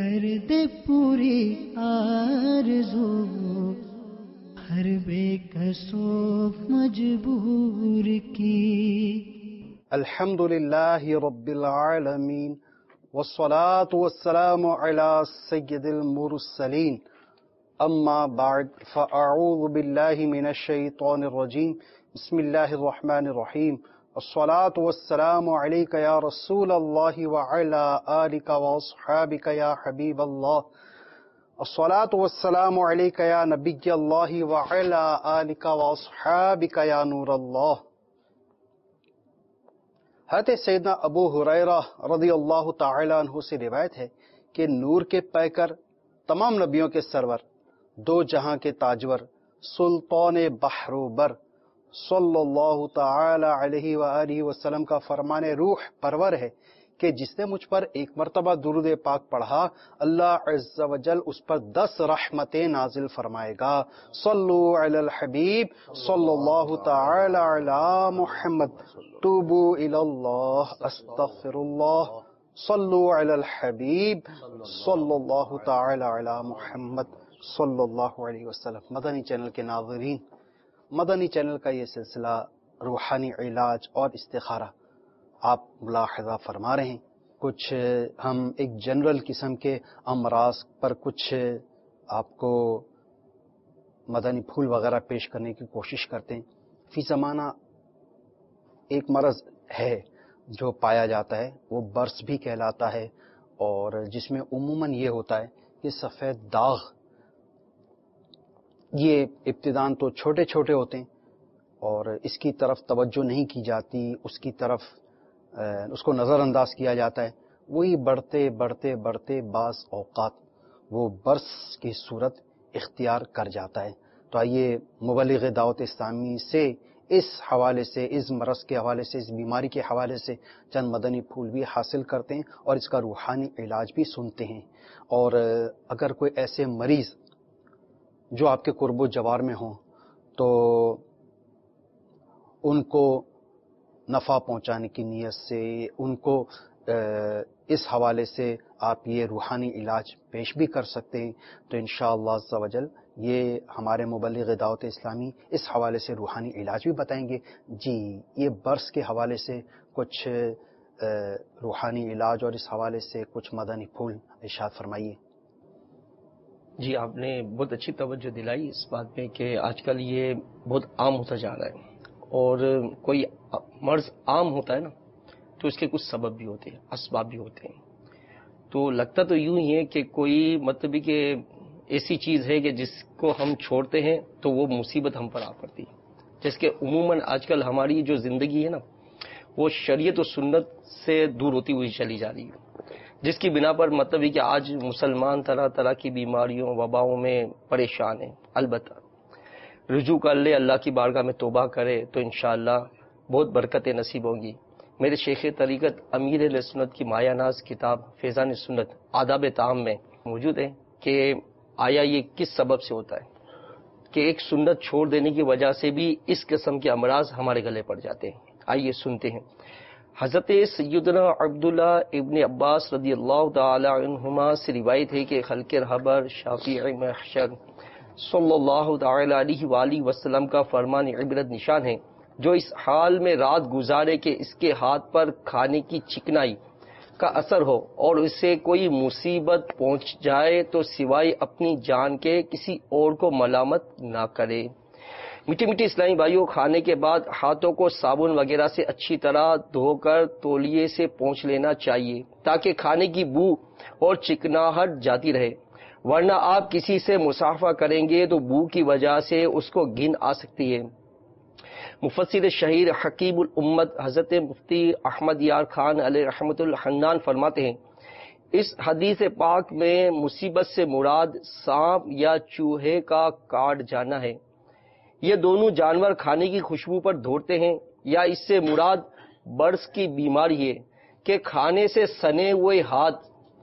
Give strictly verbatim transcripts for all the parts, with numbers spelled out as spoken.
کر دے پوری آرزو ہر بے کسو مجبور کی. الحمد للہ رب العالمین والصلاة والسلام على سید المرسلین. اما بعد فاعوذ باللہ من الشیطان الرجیم. بسم اللہ الرحمن الرحیم. الصلاة والسلام علیک یا رسول اللہ وعلی آلک واصحابک یا حبیب اللہ. الصلاة والسلام علیک یا نبی اللہ وعلی آلک واصحابک یا نور اللہ. حضرت سیدنا ابو ہریرہ رضی اللہ تعالی عنہ سے روایت ہے کہ نور کے پیکر، تمام نبیوں کے سرور، دو جہاں کے تاجور، سلطان بحر و بر صلی اللہ تعالی علیہ وآلہ وسلم کا فرمان روح پرور ہے کہ جس نے مجھ پر ایک مرتبہ درود پاک پڑھا، اللہ عز و جل اس پر دس رحمتیں نازل فرمائے گا. صلو علی الحبیب صلی اللہ تعالی علی محمد. توبو الی اللہ استغفر اللہ. صلو علی الحبیب صلی اللہ تعالی علی محمد صلی اللہ علیہ وسلم. مدنی چینل کے ناظرین، مدنی چینل کا یہ سلسلہ روحانی علاج اور استخارہ آپ ملاحظہ فرما رہے ہیں. کچھ ہم ایک جنرل قسم کے امراض پر کچھ آپ کو مدنی پھول وغیرہ پیش کرنے کی کوشش کرتے ہیں. فی زمانہ ایک مرض ہے جو پایا جاتا ہے، وہ برس بھی کہلاتا ہے، اور جس میں عموماً یہ ہوتا ہے کہ سفید داغ، یہ ابتداً تو چھوٹے چھوٹے ہوتے ہیں اور اس کی طرف توجہ نہیں کی جاتی، اس کی طرف اس کو نظر انداز کیا جاتا ہے. وہی بڑھتے بڑھتے بڑھتے بعض اوقات وہ برس کی صورت اختیار کر جاتا ہے. تو آئیے مبلغ دعوت اسلامی سے اس حوالے سے، اس مرض کے حوالے سے، اس بیماری کے حوالے سے چند مدنی پھول بھی حاصل کرتے ہیں اور اس کا روحانی علاج بھی سنتے ہیں. اور اگر کوئی ایسے مریض جو آپ کے قرب و جوار میں ہوں تو ان کو نفع پہنچانے کی نیت سے، ان کو اس حوالے سے آپ یہ روحانی علاج پیش بھی کر سکتے ہیں. تو انشاءاللہ عز و جل یہ ہمارے مبلغ دعوت اسلامی اس حوالے سے روحانی علاج بھی بتائیں گے. جی، یہ برس کے حوالے سے کچھ روحانی علاج اور اس حوالے سے کچھ مدنی پھول ارشاد فرمائیے. جی، آپ نے بہت اچھی توجہ دلائی اس بات پہ کہ آج کل یہ بہت عام ہوتا جا رہا ہے، اور کوئی مرض عام ہوتا ہے نا تو اس کے کچھ سبب بھی ہوتے ہیں، اسباب بھی ہوتے ہیں. تو لگتا تو یوں ہی ہے کہ کوئی مطلب کہ ایسی چیز ہے کہ جس کو ہم چھوڑتے ہیں تو وہ مصیبت ہم پر آ پڑتی ہے. جس کے عموماً آج کل ہماری جو زندگی ہے نا وہ شریعت و سنت سے دور ہوتی ہوئی چلی جا رہی ہے، جس کی بنا پر مطلب ہے کہ آج مسلمان طرح طرح کی بیماریوں وباؤں میں پریشان ہیں. البتہ رجوع کر لے، اللہ کی بارگاہ میں توبہ کرے تو انشاءاللہ بہت برکتیں نصیب ہوں گی. میرے شیخ طریقت امیر اہل سنت کی مایہ ناز کتاب فیضان سنت آداب طعام میں موجود ہے کہ آیا یہ کس سبب سے ہوتا ہے کہ ایک سنت چھوڑ دینے کی وجہ سے بھی اس قسم کے امراض ہمارے گلے پڑ جاتے ہیں. آئیے سنتے ہیں. حضرت سیدنا عبداللہ ابن عباس رضی اللہ تعالی عنہما سے روایت ہے کہ خلق رہبر شافع محشر صلی اللہ تعالی علیہ وآلہ وسلم کا فرمان عبرت نشان ہے، جو اس حال میں رات گزارے کہ اس کے ہاتھ پر کھانے کی چکنائی کا اثر ہو اور اسے کوئی مصیبت پہنچ جائے تو سوائے اپنی جان کے کسی اور کو ملامت نہ کرے. میٹھی میٹھی اسلامی بھائیوں، کھانے کے بعد ہاتھوں کو صابن وغیرہ سے اچھی طرح دھو کر تولیے سے پونچھ لینا چاہیے تاکہ کھانے کی بو اور چکناہٹ جاتی رہے، ورنہ آپ کسی سے مصافحہ کریں گے تو بو کی وجہ سے اس کو گھن آ سکتی ہے. مفسر شہیر حکیم الامت حضرت مفتی احمد یار خان علیہ رحمت الحنان فرماتے ہیں، اس حدیث پاک میں مصیبت سے مراد سانپ یا چوہے کا کاٹ جانا ہے. یہ دونوں جانور کھانے کی خوشبو پر دوڑتے ہیں، یا اس سے مراد برس کی بیماری ہے کہ کھانے سے سنے ہوئے ہاتھ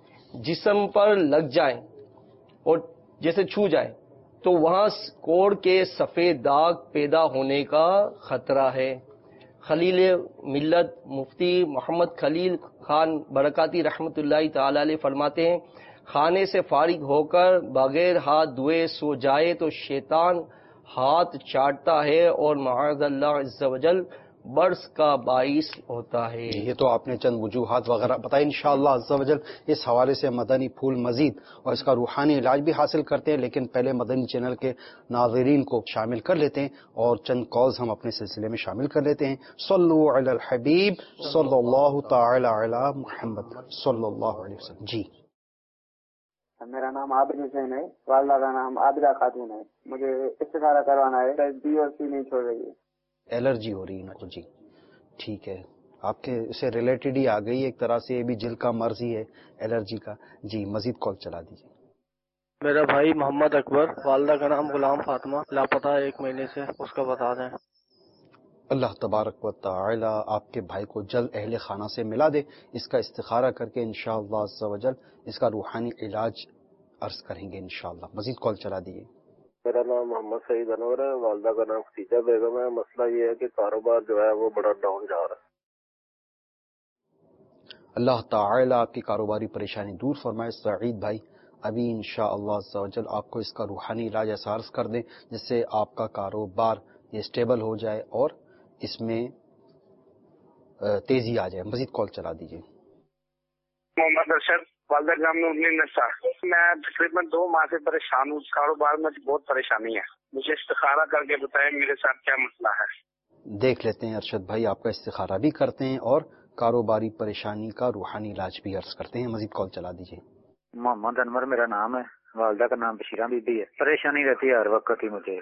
جسم پر لگ جائیں اور جیسے چھو جائیں تو وہاں کوڑ کے سفید داغ پیدا ہونے کا خطرہ ہے. خلیل ملت مفتی محمد خلیل خان برکاتی رحمت اللہ تعالی علیہ فرماتے ہیں، کھانے سے فارغ ہو کر بغیر ہاتھ دھوئے سو جائے تو شیطان ہاتھ چاٹتا ہے اور معاذ اللہ عز وجل برس کا باعث ہوتا ہے۔ یہ تو آپ نے چند وجوہات وغیرہ بتائی، انشاءاللہ عز و جل اس حوالے سے مدنی پھول مزید اور اس کا روحانی علاج بھی حاصل کرتے ہیں، لیکن پہلے مدنی چینل کے ناظرین کو شامل کر لیتے ہیں اور چند کالز ہم اپنے سلسلے میں شامل کر لیتے ہیں۔ صلو علی الحبیب صلی اللہ تعالی علی محمد صلی اللہ علیہ وسلم۔ جی میرا نام عابد حسین ہے، والدہ کا نام عابدہ خاتون ہے، مجھے استخارہ کروانا ہے، بی اور سی نہیں چھوڑ رہی ہے، الرجی ہو رہی ہے ان کو۔ جی ٹھیک ہے، آپ کے اسے ریلیٹڈ ہی آ گئی ایک طرح سے، یہ بھی جلد کا مرض ہی ہے الرجی کا۔ جی مزید کال چلا دیجیے۔ میرا بھائی محمد اکبر، والدہ کا نام غلام فاطمہ، لاپتہ ایک مہینے سے، اس کا بتا دیں۔ اللہ تبارک و تعالی آپ کے بھائی کو جلد اہل خانہ سے ملا دے، اس کا استخارہ کر کے انشاءاللہ عز و جل اس کا روحانی علاج عرض کریں گے انشاءاللہ۔ مزید کال چلا دیجیے۔ میرا نام محمد سعید انور ہے، والدہ کا نام خدیجہ بیگم ہے۔ مسئلہ یہ ہے کہ کاروبار جو ہے وہ بڑا ڈاؤن جا رہا ہے۔ اللہ تعالی آپ کی کاروباری پریشانی دور فرمائے۔ سعید بھائی ابھی انشاءاللہ عز و جل آپ کو اس کا روحانی علاج ایسا عرض کر دیں جس سے آپ کا کاروبار یہ اسٹیبل ہو جائے اور اس میں تیزی آ جائے۔ مزید کال چلا دیجیے۔ محمد ارشد، والدہ کا نام نسا، میں تقریباً دو ماہ سے پریشان ہوں، کاروبار میں بہت پریشانی ہے، مجھے استخارہ کر کے بتائیں میرے ساتھ کیا مسئلہ ہے۔ دیکھ لیتے ہیں ارشد بھائی، آپ کا استخارہ بھی کرتے ہیں اور کاروباری پریشانی کا روحانی علاج بھی عرض کرتے ہیں۔ مزید کال چلا دیجیے۔ محمد انور میرا نام ہے، والدہ کا نام بشیرہ بی بی ہے، پریشانی رہتی ہے ہر وقت ہی مجھے۔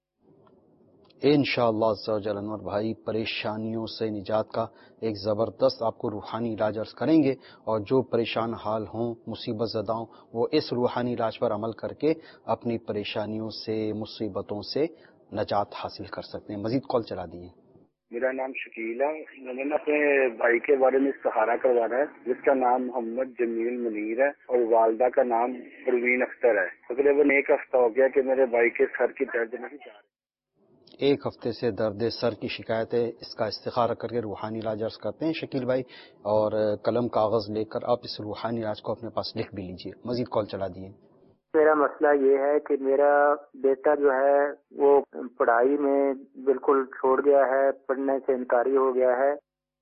انشاءاللہ عز و جل انور بھائی پریشانیوں سے نجات کا ایک زبردست آپ کو روحانی علاج عرض کریں گے، اور جو پریشان حال ہوں، مصیبت زدہ ہوں، وہ اس روحانی علاج پر عمل کر کے اپنی پریشانیوں سے، مصیبتوں سے نجات حاصل کر سکتے ہیں۔ مزید کال چلا دیجیے۔ میرا نام شکیل ہے، میں نے اپنے بھائی کے بارے میں استخارہ کروانا ہے جس کا نام محمد جمیل منیر ہے اور والدہ کا نام پروین اختر ہے۔ تقریباً ایک ہفتہ ہو گیا کہ میرے بھائی کے سر کی درد نہیں جا رہی۔ ایک ہفتے سے درد سر کی شکایت ہے، اس کا استخارہ کر کے روحانی علاج عرض کرتے ہیں شکیل بھائی، اور قلم کاغذ لے کر آپ اس روحانی علاج کو اپنے پاس لکھ بھی لیجئے۔ مزید کال چلا دیے۔ میرا مسئلہ یہ ہے کہ میرا بیٹا جو ہے وہ پڑھائی میں بالکل چھوڑ گیا ہے، پڑھنے سے انکاری ہو گیا ہے۔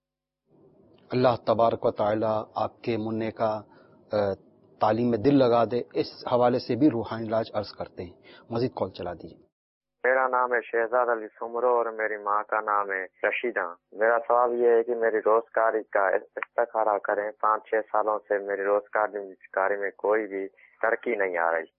اللہ تبارک و تعالی آپ کے منع کا تعلیم میں دل لگا دے، اس حوالے سے بھی روحانی علاج عرض کرتے ہیں۔ مزید کال چلا دیجیے۔ میرا نام ہے شہزاد علی سمرو اور میری ماں کا نام ہے رشیدہ۔ میرا سوال یہ ہے کہ میری روزگاری کا استخارہ کریں، پانچ چھ سالوں سے میری روزگاری میں کوئی بھی ترقی نہیں آ رہی۔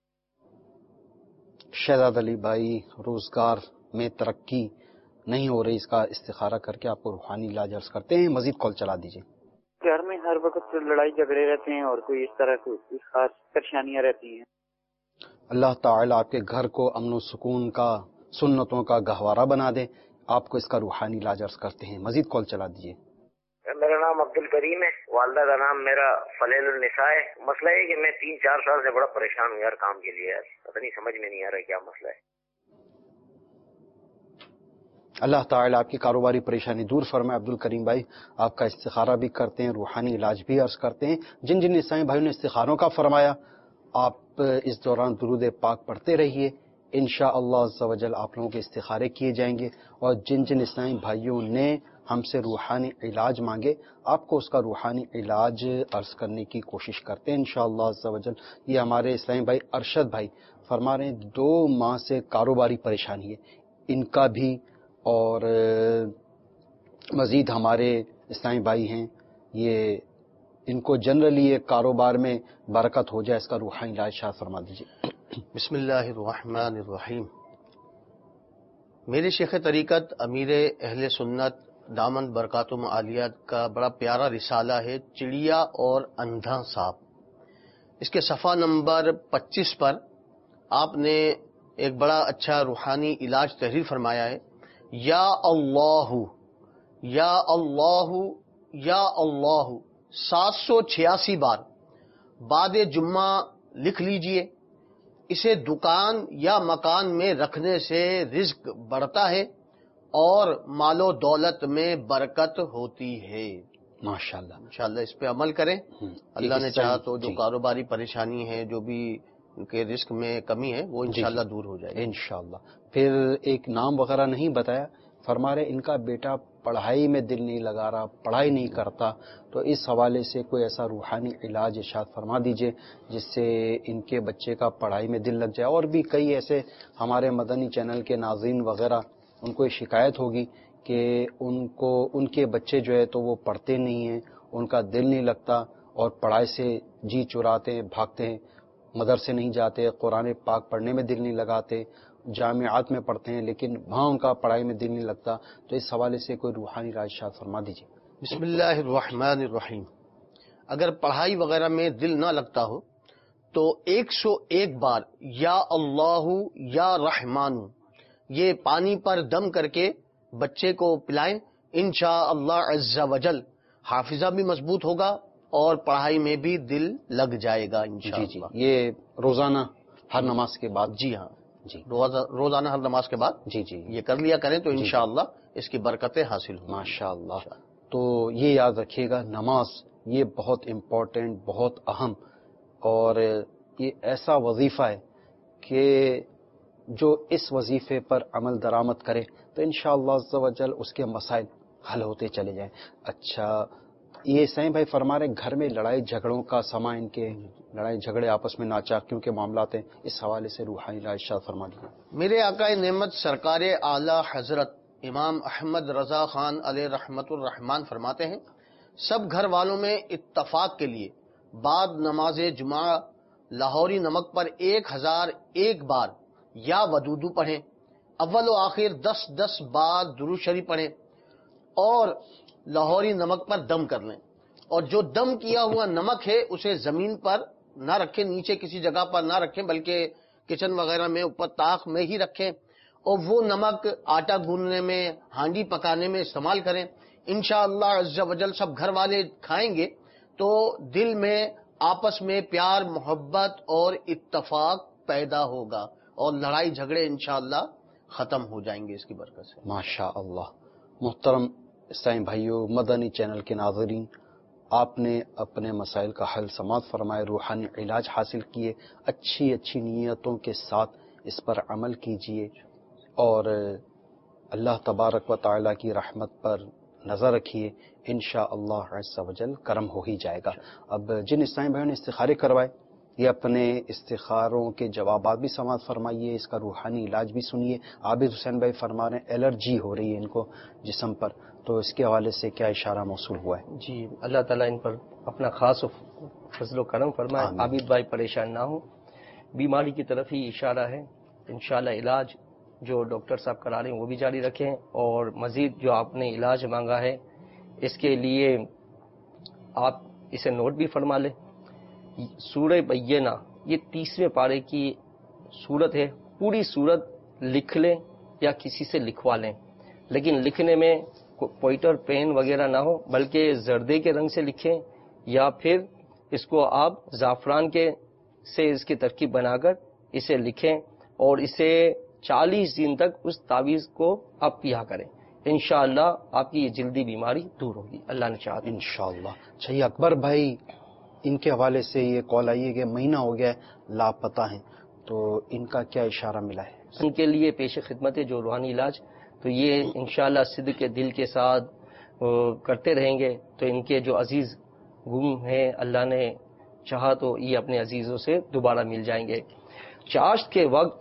شہزاد علی بھائی روزگار میں ترقی نہیں ہو رہی، اس کا استخارہ کر کے آپ کو روحانی علاج عرض کرتے ہیں۔ مزید کال چلا دیجیے۔ گھر میں ہر وقت لڑائی جھگڑے رہتے ہیں اور کوئی اس طرح کی خاص پریشانیاں رہتی ہیں۔ اللہ تعالیٰ آپ کے گھر کو امن و سکون کا، سنتوں کا گہوارہ بنا دے، آپ کو اس کا روحانی علاج عرض کرتے ہیں۔ مزید کال چلا دیجیے۔ میرا نام عبد الکریم ہے، والدہ کا نام میرا فلیل النساء ہے۔ مسئلہ ہے کہ میں تین چار سال سے بڑا پریشان ہوں یار کام کے لیے، یار پتہ نہیں سمجھ میں نہیں آ رہا کیا مسئلہ ہے۔ اللہ تعالیٰ آپ کی کاروباری پریشانی دور فرمائے۔ عبد الکریم بھائی آپ کا استخارہ بھی کرتے ہیں، روحانی علاج بھی عرض کرتے ہیں۔ جن جن عیسائی بھائیوں نے استخاروں کا فرمایا، آپ اس دوران درود پاک پڑھتے رہیے، انشاءاللہ عز و جل آپ لوگوں کے استخارے کیے جائیں گے۔ اور جن جن اسلامی بھائیوں نے ہم سے روحانی علاج مانگے، آپ کو اس کا روحانی علاج عرض کرنے کی کوشش کرتے ہیں انشاءاللہ عز و جل۔ یہ ہمارے اسلامی بھائی ارشد بھائی فرما رہے ہیں دو ماہ سے کاروباری پریشانی ہے ان کا بھی، اور مزید ہمارے اسلامی بھائی ہیں یہ ان کو جنرلی یہ کاروبار میں برکت ہو جائے، اس کا روحانی علاج شاہ فرما دیجیے۔ بسم اللہ الرحمن الرحیم۔ میرے شیخ طریقت امیر اہل سنت دامن برکاتہم عالیہ کا بڑا پیارا رسالہ ہے چڑیا اور اندھا سانپ۔ اس کے صفحہ نمبر پچیس پر آپ نے ایک بڑا اچھا روحانی علاج تحریر فرمایا ہے۔ یا اللہ یا اللہ یا اللہ سات سو چھیاسی بار بعد جمعہ لکھ لیجئے۔ اسے دکان یا مکان میں رکھنے سے رزق بڑھتا ہے اور مال و دولت میں برکت ہوتی ہے۔ ماشاءاللہ انشاءاللہ اس پہ عمل کریں. اللہ نے چاہا تو جو کاروباری پریشانی ہے، جو بھی ان کے رزق میں کمی ہے، وہ انشاءاللہ دور ہو جائے گی انشاءاللہ. پھر ایک نام وغیرہ نہیں بتایا، فرما رہے ان کا بیٹا پڑھائی میں دل نہیں لگا رہا، پڑھائی نہیں کرتا، تو اس حوالے سے کوئی ایسا روحانی علاج ارشاد فرما دیجئے جس سے ان کے بچے کا پڑھائی میں دل لگ جائے. اور بھی کئی ایسے ہمارے مدنی چینل کے ناظرین وغیرہ ان کو یہ شکایت ہوگی کہ ان کو ان کے بچے جو ہے تو وہ پڑھتے نہیں ہیں، ان کا دل نہیں لگتا اور پڑھائی سے جی چراتے ہیں، بھاگتے ہیں، مدرسے نہیں جاتے، قرآن پاک پڑھنے میں دل نہیں لگاتے، جامعات میں پڑھتے ہیں لیکن وہاں ان کا پڑھائی میں دل نہیں لگتا. تو اس حوالے سے کوئی روحانی راز ارشاد فرما دیجیے. بسم اللہ الرحمن الرحیم. اگر پڑھائی وغیرہ میں دل نہ لگتا ہو تو ایک سو ایک بار یا اللہ یا رحمان یہ پانی پر دم کر کے بچے کو پلائیں. انشاءاللہ عز وجل حافظہ بھی مضبوط ہوگا اور پڑھائی میں بھی دل لگ جائے گا انشاءاللہ. جی جی یہ روزانہ ہر نماز کے بعد. جی ہاں جی روزانہ ہر نماز کے بعد جی جی یہ کر لیا کریں تو انشاءاللہ اس کی برکتیں حاصل ہوں. ماشاءاللہ. تو یہ یاد رکھیے گا، نماز یہ بہت امپورٹنٹ، بہت اہم، اور یہ ایسا وظیفہ ہے کہ جو اس وظیفے پر عمل درآمد کرے تو انشاءاللہ عز و جل اس کے مسائل حل ہوتے چلے جائیں. اچھا یہ سائیں بھائی فرما رہے گھر میں لڑائی جھگڑوں کا سما، ان کے لڑائی جھگڑے آپس میں ناچاکیوں کے معاملات ہیں، اس حوالے سے روحانی راز ارشاد فرما دیجیے. میرے آقا نعمت سرکار اعلی حضرت امام احمد رضا خان علیہ رحمت الرحمان فرماتے ہیں سب گھر والوں میں اتفاق کے لیے بعد نماز جمعہ لاہوری نمک پر ایک ہزار ایک بار یا ودودو پڑھیں، اول و آخر دس دس بار درود شریف پڑھیں اور لاہوری نمک پر دم کر لیں. اور جو دم کیا ہوا نمک ہے اسے زمین پر نہ رکھیں، نیچے کسی جگہ پر نہ رکھیں بلکہ کچن وغیرہ میں اوپر طاق میں ہی رکھیں، اور وہ نمک آٹا گوندنے میں، ہانڈی پکانے میں استعمال کریں. انشاءاللہ عز و جل سب گھر والے کھائیں گے تو دل میں آپس میں پیار، محبت اور اتفاق پیدا ہوگا اور لڑائی جھگڑے انشاءاللہ ختم ہو جائیں گے اس کی برکت سے. ماشاءاللہ. محترم سائیں بھائیو، مدنی چینل کے ناظرین، آپ نے اپنے مسائل کا حل سماعت فرمائے، روحانی علاج حاصل کیے، اچھی اچھی نیتوں کے ساتھ اس پر عمل کیجئے اور اللہ تبارک و تعالی کی رحمت پر نظر رکھیے. انشاءاللہ عز و جل کرم ہو ہی جائے گا. اب جن اسلامی بھائیوں نے استخارے کروائے یہ اپنے استخاروں کے جوابات بھی سماعت فرمائیے، اس کا روحانی علاج بھی سنیے. عابد حسین بھائی فرما رہے ہیں الرجی ہو رہی ہے ان کو جسم پر، تو اس کے حوالے سے کیا اشارہ موصول ہوا ہے؟ جی اللہ تعالیٰ ان پر اپنا خاص فضل و کرم فرمائے. عابد بھائی پریشان نہ ہو، بیماری کی طرف ہی اشارہ ہے. انشاءاللہ علاج جو ڈاکٹر صاحب کرا رہے ہیں وہ بھی جاری رکھیں، اور مزید جو آپ نے علاج مانگا ہے اس کے لیے آپ اسے نوٹ بھی فرما لیں. سورہ بینہ یہ تیسویں پارے کی سورت ہے، پوری سورت لکھ لیں یا کسی سے لکھوا لیں، لیکن لکھنے میں پوائنٹر پین وغیرہ نہ ہو بلکہ زردے کے رنگ سے لکھیں، یا پھر اس کو آپ زعفران کے سے اس کی ترکیب بنا کر اسے لکھیں اور اسے چالیس دن تک اس تعویذ کو آپ پیا کریں. انشاءاللہ آپ کی یہ جلدی بیماری دور ہوگی اللہ نے چاہا. انشاءاللہ. اچھا یہ اکبر بھائی ان کے حوالے سے یہ کال آئی ہے کہ مہینہ ہو گیا ہے لاپتہ ہیں، تو ان کا کیا اشارہ ملا ہے؟ ان کے لیے پیش خدمت ہے جو روحانی علاج، تو یہ انشاءاللہ صدق کے دل کے ساتھ کرتے رہیں گے تو ان کے جو عزیز گم ہیں اللہ نے چاہا تو یہ اپنے عزیزوں سے دوبارہ مل جائیں گے. چاشت کے وقت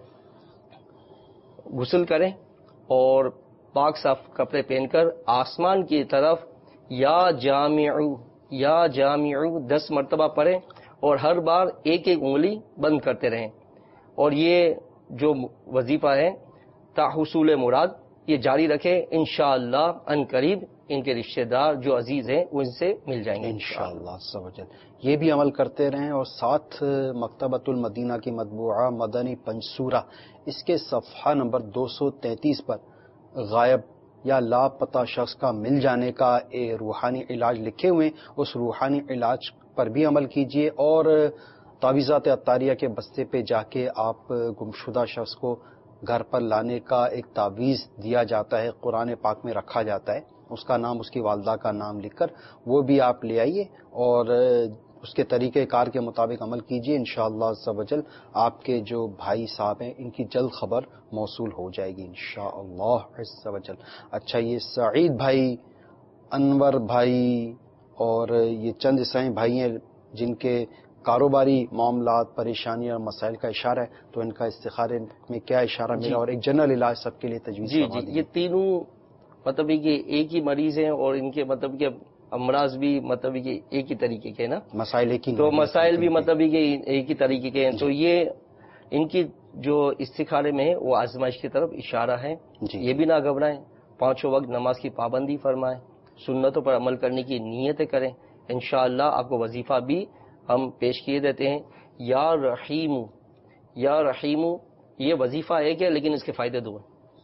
غسل کریں اور پاک صاف کپڑے پہن کر آسمان کی طرف یا جامعو یا جامعو دس مرتبہ پڑھیں اور ہر بار ایک ایک انگلی بند کرتے رہیں. اور یہ جو وظیفہ ہے تا حصول مراد یہ جاری رکھیں. انشاءاللہ ان قریب ان کے رشتہ دار جو عزیز ہیں ان سے مل جائیں گے انشاءاللہ عز و جل. یہ بھی عمل کرتے رہیں اور ساتھ مکتبۃ المدینہ کی مطبوعہ مدنی پنجسورہ اس کے صفحہ نمبر دو سو تینتیس پر غائب یا لاپتہ شخص کا مل جانے کا اے روحانی علاج لکھے ہوئے، اس روحانی علاج پر بھی عمل کیجیے. اور تعویذات عطاریہ کے بستے پہ جا کے آپ گمشدہ شخص کو گھر پر لانے کا ایک تعویذ دیا جاتا ہے، قرآن پاک میں رکھا جاتا ہے، اس کا نام، اس کی والدہ کا نام لکھ کر وہ بھی آپ لے آئیے اور اس کے طریقہ کار کے مطابق عمل کیجیے. انشاءاللہ عز و جل آپ کے جو بھائی صاحب ہیں ان کی جلد خبر موصول ہو جائے گی انشاءاللہ عز و جل. اچھا، یہ سعید بھائی، انور بھائی اور یہ چند عیسائی بھائی ہیں جن کے کاروباری معاملات، پریشانیاں اور مسائل کا اشارہ ہے، تو ان کا استخارے میں کیا اشارہ ملا اور ایک جنرل علاج سب کے لیے تجویز جی فرما جی دیجیے. یہ تینوں مطلب کہ ایک ہی مریض ہیں اور ان کے مطلب کہ امراض بھی مطلب کہ ایک ہی طریقے کے نا، مسائل ایک ہی، تو مسائل بھی مطلب کہ ایک ہی طریقے کے ہیں. تو یہ ان کی جو استخارے میں ہے وہ آزمائش کی طرف اشارہ ہے. یہ بھی نہ گھبرائیں، پانچوں وقت نماز کی پابندی فرمائیں، سنتوں پر عمل کرنے کی نیتیں کریں. انشاءاللہ آپ کو وظیفہ بھی ہم پیش کیے دیتے ہیں. یا رحیم یا رحیم یہ وظیفہ ایک ہے لیکن اس کے فائدے دو ہیں.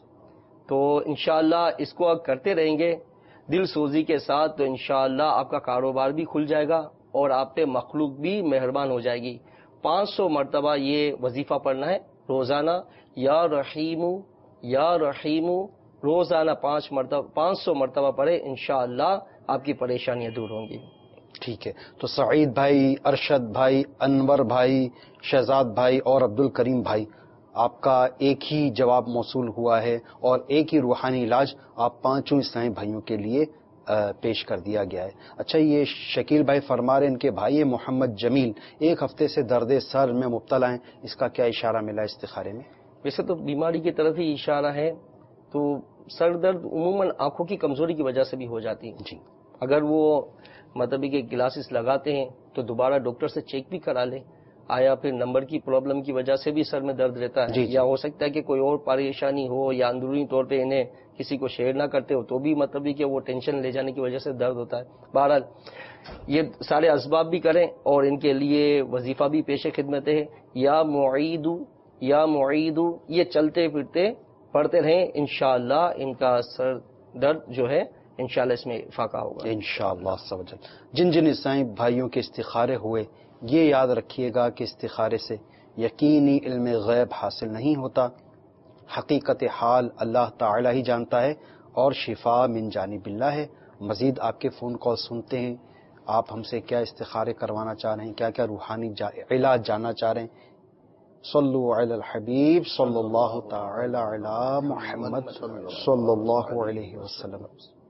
تو انشاءاللہ اس کو آپ کرتے رہیں گے دل سوزی کے ساتھ تو انشاءاللہ آپ کا کاروبار بھی کھل جائے گا اور آپ پہ مخلوق بھی مہربان ہو جائے گی. پانچ سو مرتبہ یہ وظیفہ پڑھنا ہے روزانہ. یا رحیم یا رحیم روزانہ پانچ مرتبہ پانچ سو مرتبہ پڑھے، انشاءاللہ آپ کی پریشانیاں دور ہوں گی. ٹھیک ہے. تو سعید بھائی، ارشد بھائی، انور بھائی، شہزاد بھائی اور عبد الکریم بھائی، آپ کا ایک ہی جواب موصول ہوا ہے اور ایک ہی روحانی علاج آپ پانچوں اسلامی بھائیوں کے لیے پیش کر دیا گیا ہے. اچھا، یہ شکیل بھائی فرما رہے ان کے بھائی محمد جمیل ایک ہفتے سے درد سر میں مبتلا ہیں، اس کا کیا اشارہ ملا استخارے میں؟ ویسے تو بیماری کی طرف ہی اشارہ ہے. تو سر درد عموماً آنکھوں کی کمزوری کی وجہ سے بھی ہو جاتی ہے. جی، اگر وہ مطلب کہ گلاسز لگاتے ہیں تو دوبارہ ڈاکٹر سے چیک بھی کرا لیں. آیا پھر نمبر کی پرابلم کی وجہ سے بھی سر میں درد رہتا ہے، جی جی. یا ہو سکتا ہے کہ کوئی اور پریشانی ہو یا اندرونی طور پہ انہیں کسی کو شیئر نہ کرتے ہو تو بھی مطلب کہ وہ ٹینشن لے جانے کی وجہ سے درد ہوتا ہے. بہرحال یہ سارے اسباب بھی کریں اور ان کے لیے وظیفہ بھی پیش خدمت ہے. یا معید یا معید یہ چلتے پھرتے پڑھتے رہیں، انشاءاللہ ان کا سر درد جو ہے انشاءاللہ اس میں فاقہ ہوگا انشاءاللہ. جن جن عیسائی بھائیوں کے استخارے ہوئے یہ یاد رکھیے گا کہ استخارے سے یقینی علم غیب حاصل نہیں ہوتا. حقیقت حال اللہ تعالی ہی جانتا ہے اور شفا من جانب اللہ ہے. مزید آپ کے فون کال سنتے ہیں، آپ ہم سے کیا استخارے کروانا چاہ رہے ہیں، کیا کیا روحانی جا... علاج جاننا چاہ رہے ہیں. صلو علی الحبیب صلی اللہ تعالی علی محمد صلی اللہ علیہ وسلم.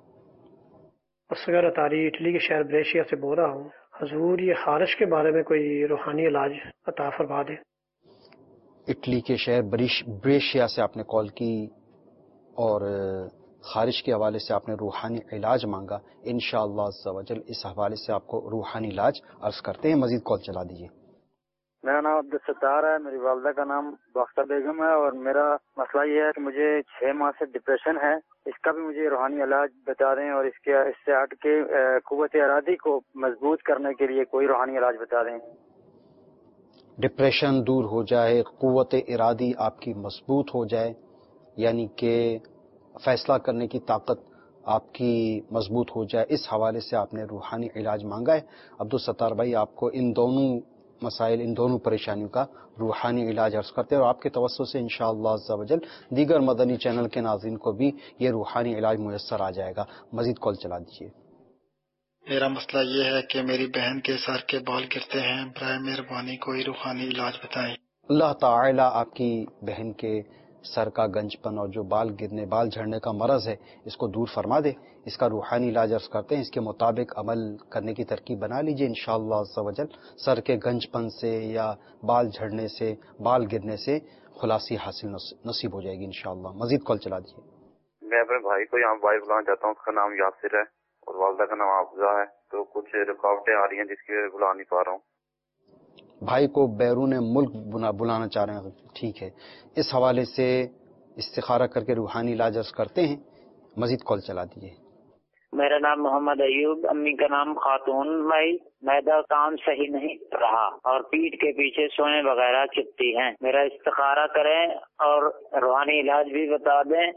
اصغر اطاری اٹلی کے شہر بریشیا سے بول رہا ہوں. حضور یہ خارش کے بارے میں کوئی روحانی علاج عطا فرما دیں. اٹلی کے شہر بریشیا سے آپ نے کال کی اور خارش کے حوالے سے آپ نے روحانی علاج مانگا. انشاءاللہ عز و جل اس حوالے سے آپ کو روحانی علاج عرض کرتے ہیں. مزید کال چلا دیجیے. میرا نام عبدالستار ہے، میری والدہ کا نام باختہ بیگم ہے، اور میرا مسئلہ یہ ہے کہ مجھے چھ ماہ سے ڈپریشن ہے. اس کا بھی مجھے روحانی علاج بتا دیں، اور اس کے اس سے ہٹ کے قوت ارادی کو مضبوط کرنے کے لیے کوئی روحانی علاج بتا دیں. ڈپریشن دور ہو جائے، قوت ارادی آپ کی مضبوط ہو جائے، یعنی کہ فیصلہ کرنے کی طاقت آپ کی مضبوط ہو جائے، اس حوالے سے آپ نے روحانی علاج مانگا ہے. عبدالستار بھائی آپ کو ان دونوں مسائل، ان دونوں پریشانیوں کا روحانی علاج عرض کرتے ہیں اور آپ کے توسط سے انشاءاللہ عز و جل دیگر مدنی چینل کے ناظرین کو بھی یہ روحانی علاج میسر آ جائے گا. مزید کال چلا دیجیے. میرا مسئلہ یہ ہے کہ میری بہن کے سر کے بال گرتے ہیں، برائے مہربانی کوئی روحانی علاج بتائیں. اللہ تعالی آپ کی بہن کے سر کا گنج پن اور جو بال گرنے، بال جھڑنے کا مرض ہے اس کو دور فرما دے. اس کا روحانی علاج عرض کرتے ہیں، اس کے مطابق عمل کرنے کی ترکیب بنا لیجئے. انشاءاللہ عز و جل سر کے گنج پن سے یا بال جھڑنے سے، بال گرنے سے خلاصی حاصل نصیب ہو جائے گی انشاءاللہ. مزید کال چلا دیجیے. میں اپنے بھائی کو یہاں باہر بلانا چاہتا ہوں، اس کا نام یاسر ہے اور والدہ کا نام حافظہ ہے. تو کچھ رکاوٹیں آ رہی ہیں جس کی وجہ سے بلا نہیں پا رہا ہوں. بھائی کو بیرون ملک بلانا چاہ رہے ہیں، ٹھیک ہے. اس حوالے سے استخارہ کر کے روحانی علاج عرض کرتے ہیں. مزید کال چلا دیجیے. میرا نام محمد ایوب، امی کا نام خاتون. بھائی میدا کام صحیح نہیں رہا اور پیٹھ کے پیچھے سوئیں وغیرہ چپتی ہیں. میرا استخارہ کریں اور روحانی علاج بھی بتا دیں.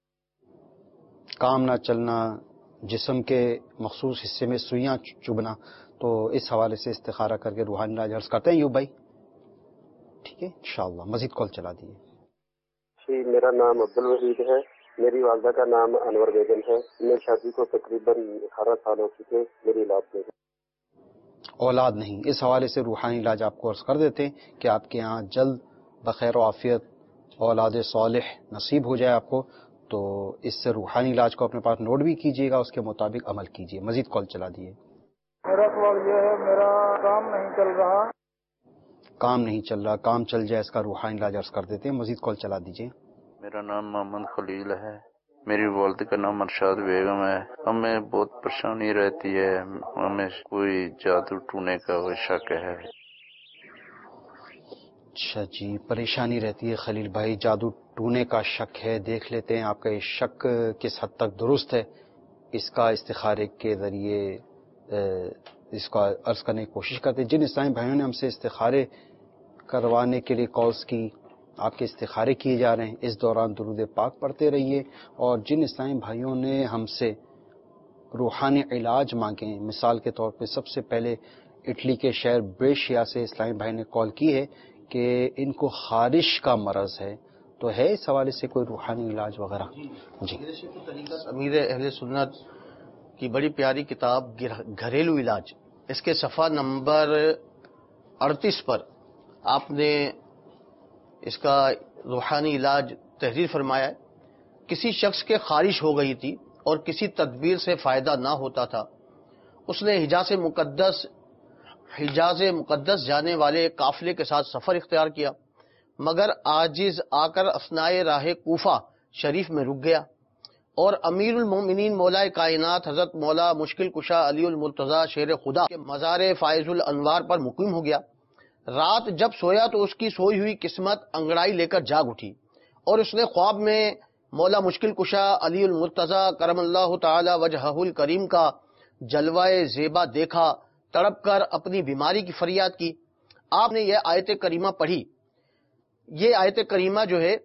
کام نہ چلنا، جسم کے مخصوص حصے میں سوئیاں چبھنا، تو اس حوالے سے استخارہ کر کے روحانی علاج عرض کرتے ہیں. یو بھائی ٹھیک ہے انشاءاللہ. مزید کال چلا دیجیے. جی میرا نام عبدالوحید ہے میری والدہ کا نام انور بیگم ہے. میں شادی کو تقریباً اٹھارہ سال ہو چکے. میری اولاد نہیں. اولاد نہیں. اس حوالے سے روحانی علاج آپ کو عرض کر دیتے ہیں کہ آپ کے ہاں جلد بخیر و عافیت اولاد صالح نصیب ہو جائے آپ کو. تو اس سے روحانی علاج کو اپنے پاس نوٹ بھی کیجیے گا, اس کے مطابق عمل کیجیے. مزید کال چلا دیے. میرا سوال یہ ہے, میرا کام نہیں چل رہا. کام نہیں چل رہا, کام چل جائے, اس کا روحانی علاج عرض کر دیتے ہیں. مزید کال چلا دیجیے. میرا نام محمد خلیل ہے. میری والد کا نام ارشاد بیگم ہے. ہمیں بہت پریشانی رہتی ہے, ہمیں کوئی جادو ٹونے کا کوئی شک ہے. اچھا جی, پریشانی رہتی ہے خلیل بھائی, جادو ٹونے کا شک ہے. دیکھ لیتے ہیں آپ کا یہ شک کس حد تک درست ہے. اس کا استخارے کے ذریعے اس کا عرض کرنے کی کوشش کرتے ہیں. جن اسلامی بھائیوں نے ہم سے استخارے کروانے کے لیے کالز کی, آپ کے استخارے کیے جا رہے ہیں. اس دوران درود پاک پڑھتے رہیے. اور جن اسلامی بھائیوں نے ہم سے روحانی علاج مانگے ہیں, مثال کے طور پہ سب سے پہلے اٹلی کے شہر بریشیا سے اسلامی بھائی نے کال کی ہے کہ ان کو خارش کا مرض ہے, تو ہے اس حوالے سے کوئی روحانی علاج وغیرہ؟ جی, امیر اہل سنت کی بڑی پیاری کتاب گھریلو علاج, اس کے صفحہ نمبر اڑتیس پر آپ نے اس کا روحانی علاج تحریر فرمایا ہے. کسی شخص کے خارش ہو گئی تھی اور کسی تدبیر سے فائدہ نہ ہوتا تھا. اس نے حجاز مقدس حجاز مقدس جانے والے قافلے کے ساتھ سفر اختیار کیا, مگر عاجز آ کر اثنائے راہ کوفہ شریف میں رک گیا اور امیر المومنین مولا کائنات حضرت مولا مشکل کشا علی المرتضی شیر خدا کے مزار فائز الانوار پر مقیم ہو گیا. رات جب سویا تو اس کی سوئی ہوئی قسمت انگڑائی لے کر جاگ اٹھی اور اس نے خواب میں مولا مشکل کشا علی المرتضی کرم اللہ تعالی وجہہ الکریم کا جلوہ زیبا دیکھا. تڑپ کر اپنی بیماری کی فریاد کی. آپ نے یہ آیت کریمہ پڑھی. یہ آیت کریمہ جو ہے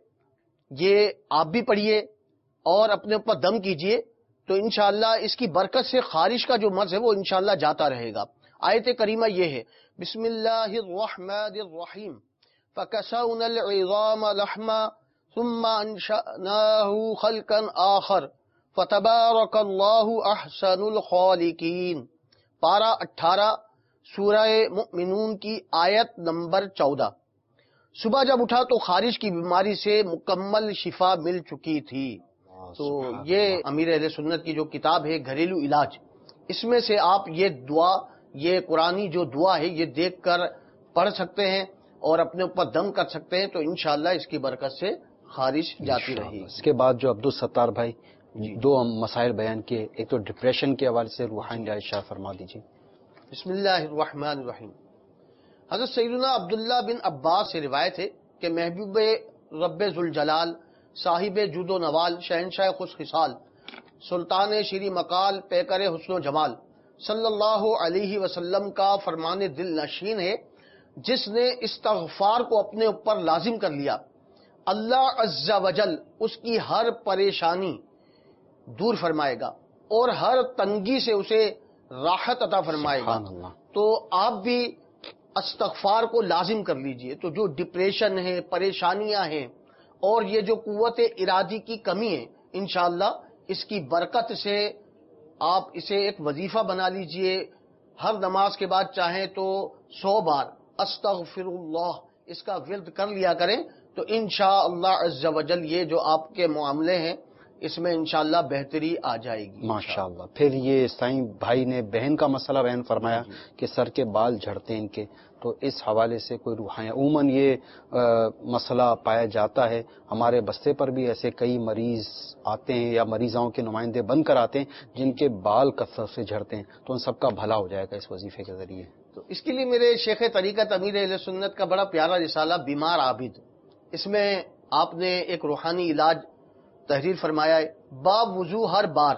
یہ آپ بھی پڑھیے اور اپنے اوپر دم کیجئے, تو انشاءاللہ اس کی برکت سے خارش کا جو مرض ہے وہ انشاءاللہ جاتا رہے گا. آیت کریمہ یہ ہے, بسم اللہ الرحمن الرحیم, فکسونا العظام لحما ثم انشأناہ خلقا آخر فتبارک اللہ احسن الخالقین. پارہ اٹھارہ سورہ مؤمنون کی آیت نمبر چودہ. صبح جب اٹھا تو خارش کی بیماری سے مکمل شفا مل چکی تھی. تو یہ امیر اہل سنت کی جو کتاب ہے گھریلو علاج, اس میں سے آپ یہ دعا, یہ قرآنی جو دعا ہے یہ دیکھ کر پڑھ سکتے ہیں اور اپنے اوپر دم کر سکتے ہیں, تو انشاءاللہ اس کی برکت سے خارش جاتی رہی. اس کے بعد جو عبدالستار بھائی دو مسائل بیان کیے, ایک تو ڈپریشن کے حوالے سے روحانی علاج شاہ فرما دیجیے. بسم اللہ الرحمن الرحیم. حضرت سیدنا عبداللہ بن عباس سے روایت ہے کہ محبوب رب ذوالجلال صاحب جود و نوال شہنشاہ خوش خصال سلطان شیری مقال پیکر حسن و جمال صلی اللہ علیہ وسلم کا فرمان دل نشین ہے, جس نے استغفار کو اپنے اوپر لازم کر لیا, اللہ عز و جل اس کی ہر پریشانی دور فرمائے گا اور ہر تنگی سے اسے راحت عطا فرمائے گا. تو آپ بھی استغفار کو لازم کر لیجئے. تو جو ڈپریشن ہے, پریشانیاں ہیں اور یہ جو قوت ارادی کی کمی ہے, انشاءاللہ اس کی برکت سے آپ اسے ایک وظیفہ بنا لیجئے. ہر نماز کے بعد چاہیں تو سو بار استغفر اللہ اس کا ورد کر لیا کریں, تو انشاءاللہ عز و جل یہ جو آپ کے معاملے ہیں اس میں انشاءاللہ بہتری آ جائے گی ماشاءاللہ. پھر یہ سائیں بھائی نے بہن کا مسئلہ بیان فرمایا کہ سر کے بال جھڑتے ہیں ان کے, تو اس حوالے سے کوئی روحانی, عموماً یہ مسئلہ پایا جاتا ہے. ہمارے بستے پر بھی ایسے کئی مریض آتے ہیں یا مریضوں کے نمائندے بن کر آتے ہیں جن کے بال کثرت سے جھڑتے ہیں, تو ان سب کا بھلا ہو جائے گا اس وظیفے کے ذریعے. تو اس کے لیے میرے شیخ طریقت امیر اہل سنت کا بڑا پیارا رسالہ بیمار عابد, اس میں آپ نے ایک روحانی علاج تحریر فرمایا ہے. با وضو ہر بار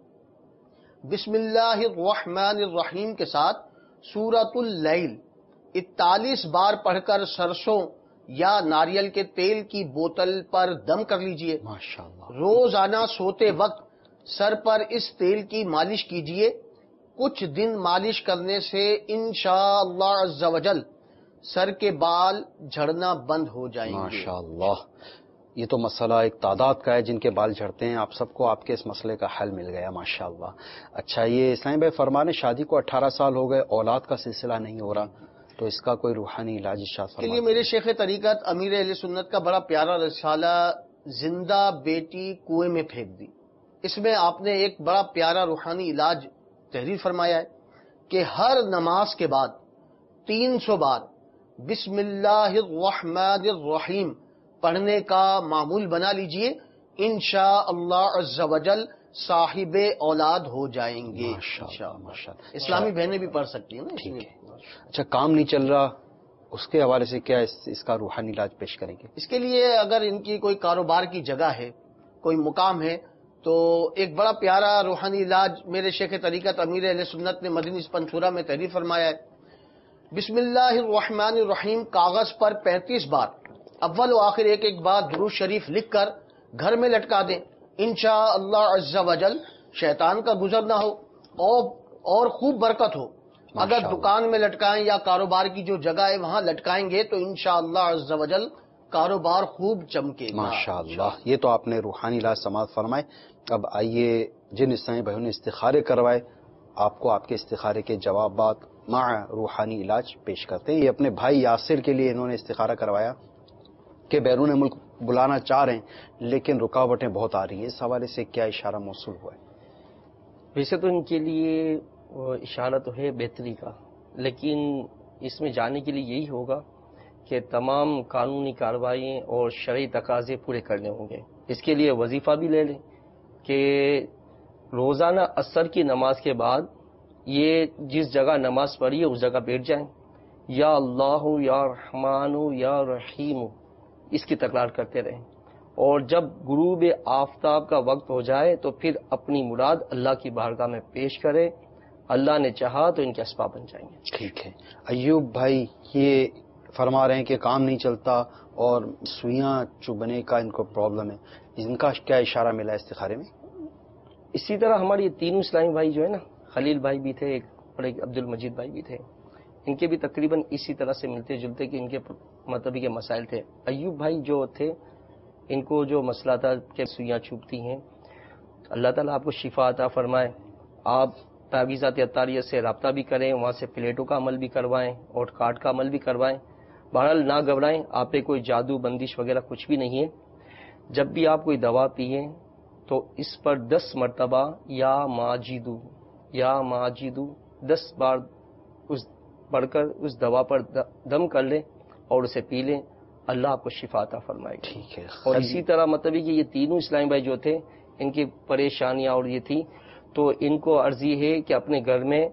بسم اللہ الرحمن الرحیم کے ساتھ سورۃ اللیل اکتالیس بار پڑھ کر سرسوں یا ناریل کے تیل کی بوتل پر دم کر لیجئے. ماشاءاللہ. روزانہ سوتے وقت سر پر اس تیل کی مالش کیجئے. کچھ دن مالش کرنے سے انشاءاللہ عز و جل سر کے بال جھڑنا بند ہو جائیں گے. ماشاءاللہ. یہ تو مسئلہ ایک تعداد کا ہے جن کے بال جھڑتے ہیں. آپ سب کو آپ کے اس مسئلے کا حل مل گیا ماشاءاللہ. اچھا یہ اسلام بھائی فرمانے شادی کو اٹھارہ سال ہو گئے اولاد کا سلسلہ نہیں ہو رہا تو اس کا کوئی روحانی علاج ارشاد کے لیے میرے شیخ طریقت امیر اہل سنت کا بڑا پیارا رسالہ زندہ بیٹی کنویں میں پھینک دی. اس میں آپ نے ایک بڑا پیارا روحانی علاج تحریر فرمایا ہے کہ ہر نماز کے بعد تین سو بار بسم اللہ الرحمن الرحیم پڑھنے کا معمول بنا لیجئے. انشاء اللہ عز و جل صاحب اولاد ہو جائیں گے. اسلامی بہنیں بھی پڑھ سکتی ہیں نا. اچھا کام نہیں چل رہا اس کے حوالے سے کیا اس, اس کا روحانی علاج پیش کریں گے؟ اس کے لیے اگر ان کی کوئی کاروبار کی جگہ ہے کوئی مقام ہے تو ایک بڑا پیارا روحانی علاج میرے شیخ طریقت امیر اہل سنت نے مدنی اسپنچورا میں تحریر فرمایا ہے. بسم اللہ الرحمن الرحیم کاغذ پر پینتیس بار اول و آخر ایک ایک بار درود شریف لکھ کر گھر میں لٹکا دیں. انشاء اللہ عز و جل شیطان کا گزر نہ ہو اور اور خوب برکت ہو. اگر دکان میں لٹکائیں یا کاروبار کی جو جگہ ہے وہاں لٹکائیں گے تو انشاءاللہ عز و جل کاروبار خوب چمکے گا ماشاءاللہ. یہ تو آپ نے روحانی علاج سماعت فرمائے. اب آئیے جن اسلامی بھائیوں نے استخارے کروائے آپ کو آپ کے استخارے کے جوابات مع روحانی علاج پیش کرتے ہیں. یہ اپنے بھائی یاسر کے لیے انہوں نے استخارہ کروایا کہ بیرون ملک بلانا چاہ رہے ہیں لیکن رکاوٹیں بہت آ رہی ہیں. اس حوالے سے کیا اشارہ موصول ہوا ہے؟ ویسے تو ان کے لیے اشارہ تو ہے بہتری کا لیکن اس میں جانے کے لیے یہی ہوگا کہ تمام قانونی کارروائیاں اور شرعی تقاضے پورے کرنے ہوں گے. اس کے لیے وظیفہ بھی لے لیں کہ روزانہ عصر کی نماز کے بعد یہ جس جگہ نماز پڑھی ہے اس جگہ بیٹھ جائیں. یا اللہ یا رحمان یا رحیم اس کی تکرار کرتے رہیں اور جب غروب آفتاب کا وقت ہو جائے تو پھر اپنی مراد اللہ کی بارگاہ میں پیش کرے. اللہ نے چاہا تو ان کے اسباب بن جائیں گے. ٹھیک ہے. ایوب بھائی یہ فرما رہے ہیں کہ کام نہیں چلتا اور سوئیاں چبھنے کا ان کو پرابلم ہے. ان کا کیا اشارہ ملا استخارے میں؟ اسی طرح ہمارے یہ تینوں اسلامی بھائی جو ہے نا خلیل بھائی بھی تھے اور ایک عبد المجید بھائی بھی تھے ان کے بھی تقریباً اسی طرح سے ملتے جلتے کہ ان کے مطلبی کے مسائل تھے. ایوب بھائی جو تھے ان کو جو مسئلہ تھا کہ سوئیاں چبھتی ہیں اللہ تعالیٰ آپ کو شفا عطا فرمائے. آپ تعویذات عطاریہ سے رابطہ بھی کریں وہاں سے پلیٹوں کا عمل بھی کروائیں اور کارڈ کا عمل بھی کروائیں. بہرحال نہ گھبرائیں آپ پہ کوئی جادو بندش وغیرہ کچھ بھی نہیں ہے. جب بھی آپ کوئی دوا پئیں تو اس پر دس مرتبہ یا ماجدو یا ماجدو دس بار اس پڑھ کر اس دوا پر دم کر لیں اور اسے پی لیں. اللہ آپ کو شفا عطا فرمائے. ٹھیک ہے. اور اسی طرح مطلب کہ یہ تینوں اسلامی بھائی جو تھے ان کی پریشانیاں اور یہ تھی تو ان کو عرضی ہے کہ اپنے گھر میں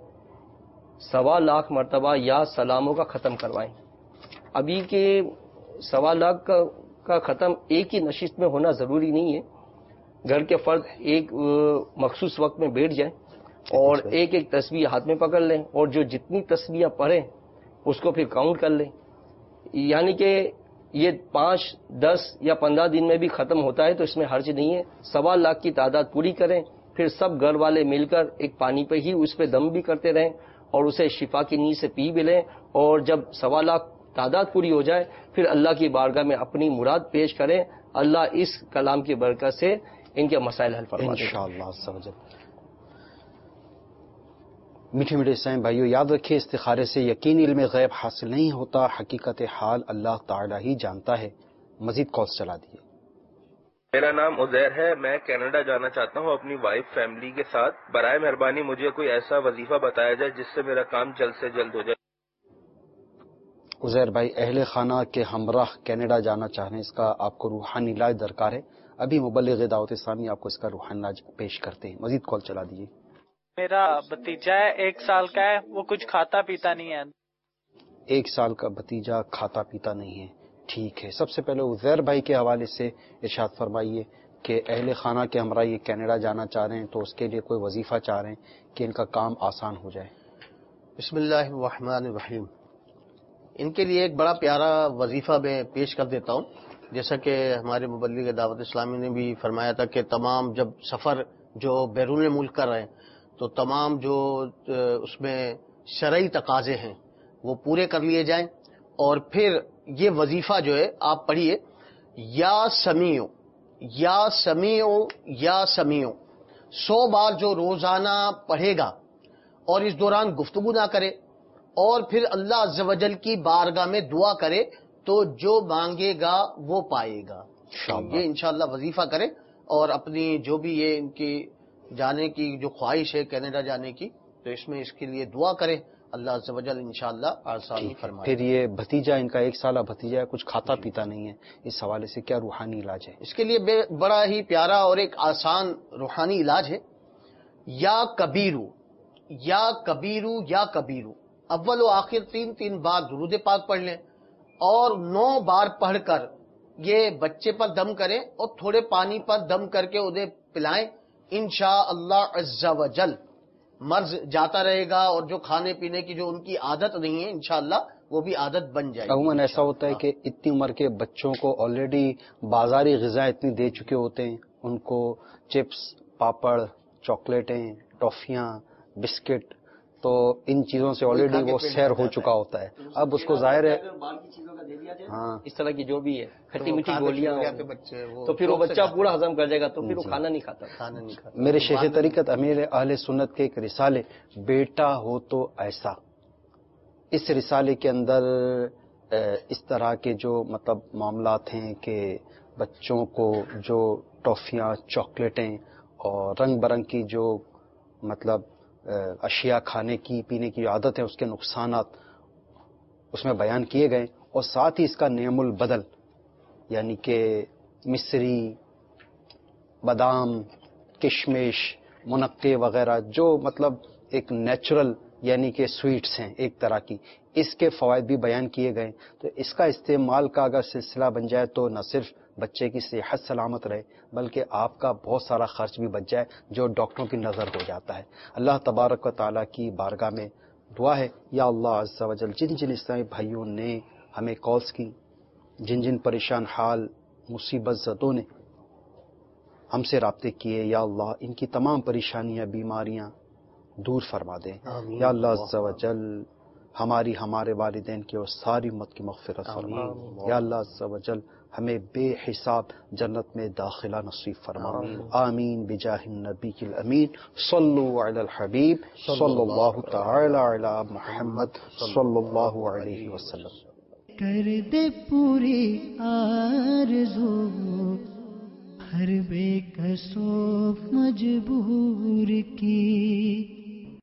سوا لاکھ مرتبہ یا سلاموں کا ختم کروائیں. ابھی کے سوا لاکھ کا, کا ختم ایک ہی نشست میں ہونا ضروری نہیں ہے. گھر کے فرد ایک مخصوص وقت میں بیٹھ جائیں اور ایک ایک تسبیح ہاتھ میں پکڑ لیں اور جو جتنی تسبیحاں پڑھیں اس کو پھر کاؤنٹ کر لیں. یعنی کہ یہ پانچ دس یا پندرہ دن میں بھی ختم ہوتا ہے تو اس میں حرج نہیں ہے. سوا لاکھ کی تعداد پوری کریں پھر سب گھر والے مل کر ایک پانی پہ ہی اس پہ دم بھی کرتے رہیں اور اسے شفا کی نیت سے پی بھی لیں اور جب سوا لاکھ تعداد پوری ہو جائے پھر اللہ کی بارگاہ میں اپنی مراد پیش کریں. اللہ اس کلام کی برکت سے ان کے مسائل حل فرما دے انشاءاللہ. میٹھے میٹھے اسلام بھائیو یاد رکھیں استخارے سے یقین علم غیب حاصل نہیں ہوتا. حقیقت حال اللہ تعالی ہی جانتا ہے. مزید کالز چلا دیے. میرا نام عزیر ہے. میں کینیڈا جانا چاہتا ہوں اپنی وائف فیملی کے ساتھ. برائے مہربانی مجھے کوئی ایسا وظیفہ بتایا جائے جس سے میرا کام جلد سے جلد ہو جائے. عزیر بھائی اہل خانہ کے ہمراہ کینیڈا جانا چاہنے اس کا آپ کو روحانی علاج درکار ہے. ابھی مبلغ دعوت اسلامی آپ کو اس کا روحانی علاج پیش کرتے ہیں. مزید کال چلا دیجیے. میرا بھتیجا ہے ایک سال کا ہے وہ کچھ کھاتا پیتا نہیں ہے. ایک سال کا بھتیجا کھاتا پیتا نہیں ہے. ٹھیک ہے. سب سے پہلے عزیر بھائی کے حوالے سے ارشاد فرمائیے کہ اہل خانہ کے ہمراہ یہ کینیڈا جانا چاہ رہے ہیں تو اس کے لیے کوئی وظیفہ چاہ رہے ہیں کہ ان کا کام آسان ہو جائے. بسم اللہ الرحمن الرحیم. ان کے لیے ایک بڑا پیارا وظیفہ میں پیش کر دیتا ہوں. جیسا کہ ہمارے مبلغ دعوت اسلامی نے بھی فرمایا تھا کہ تمام جب سفر جو بیرون ملک کر رہے ہیں تو تمام جو اس میں شرعی تقاضے ہیں وہ پورے کر لیے جائیں اور پھر یہ وظیفہ جو ہے آپ پڑھیے یا سمیع یا سمیع یا سمیع سو بار جو روزانہ پڑھے گا اور اس دوران گفتگو نہ کرے اور پھر اللہ عز و جل کی بارگاہ میں دعا کرے تو جو مانگے گا وہ پائے گا. یہ انشاءاللہ وظیفہ کرے اور اپنی جو بھی یہ ان کی جانے کی جو خواہش ہے کینیڈا جانے کی تو اس میں اس کے لیے دعا کرے. اللہ عز و جل انشاءاللہ آسانی فرمائے. پھر یہ بھتیجا ان کا ایک سالہ بھتیجا ہے, کچھ کھاتا پیتا نہیں ہے, اس حوالے سے کیا روحانی علاج ہے؟ اس کے لیے بڑا ہی پیارا اور ایک آسان روحانی علاج ہے. یا کبیرو یا کبیرو یا کبیرو اول و آخر تین تین بار درود پاک پڑھ لیں اور نو بار پڑھ کر یہ بچے پر دم کریں اور تھوڑے پانی پر دم کر کے انہیں پلائیں. انشاءاللہ عز و جل مرض جاتا رہے گا اور جو کھانے پینے کی جو ان کی عادت نہیں ہے انشاءاللہ وہ بھی عادت بن جائے گی. عموماً ایسا ہوتا ہے کہ اتنی عمر کے بچوں کو آلریڈی بازاری غذا اتنی دے چکے ہوتے ہیں, ان کو چپس, پاپڑ, چاکلیٹیں, ٹافیاں, بسکٹ, تو ان چیزوں سے آلریڈی وہ سیر ہو چکا ہوتا ہے. اب اس کو ظاہر ہے ہاں اس طرح کی جو بھی ہے کھٹی میٹھی گولیاں تو پھر وہ بچہ پورا ہضم کر جائے گا تو پھر وہ کھانا نہیں کھاتا. میرے شیخ طریقت امیر اہل سنت کے ایک رسالے بیٹا ہو تو ایسا, اس رسالے کے اندر اس طرح کے جو مطلب معاملات ہیں کہ بچوں کو جو ٹافیاں, چاکلیٹیں اور رنگ برنگ کی جو مطلب اشیاء کھانے کی پینے کی عادت ہے اس کے نقصانات اس میں بیان کیے گئے, اور ساتھ ہی اس کا نعم البدل یعنی کہ مصری, بادام, کشمش, منقے وغیرہ جو مطلب ایک نیچرل یعنی کہ سویٹس ہیں ایک طرح کی, اس کے فوائد بھی بیان کیے گئے. تو اس کا استعمال کا اگر سلسلہ بن جائے تو نہ صرف بچے کی صحت سلامت رہے بلکہ آپ کا بہت سارا خرچ بھی بچ جائے جو ڈاکٹروں کی نظر ہو جاتا ہے. اللہ تبارک و تعالیٰ کی بارگاہ میں دعا ہے, یا اللہ عز و جل جن جن اسلامی بھائیوں نے ہمیں کالز کی, جن جن پریشان حال مصیبت زدوں نے ہم سے رابطے کیے, یا اللہ ان کی تمام پریشانیاں بیماریاں دور فرما دیں. یا اللہ عز و جل ہماری ہمارے والدین کی اور ساری امت کی مغفرت فرما. یا اللہ عز و جل ہمیں بے حساب جنت میں داخلہ نصیب فرما. آمین بجاہ النبی الامین. صلو علی الحبیب صلی اللہ تعالی علی محمد صلی اللہ علیہ وسلم. کر دے پوری آرزو ہر بے کسو مجبور کی.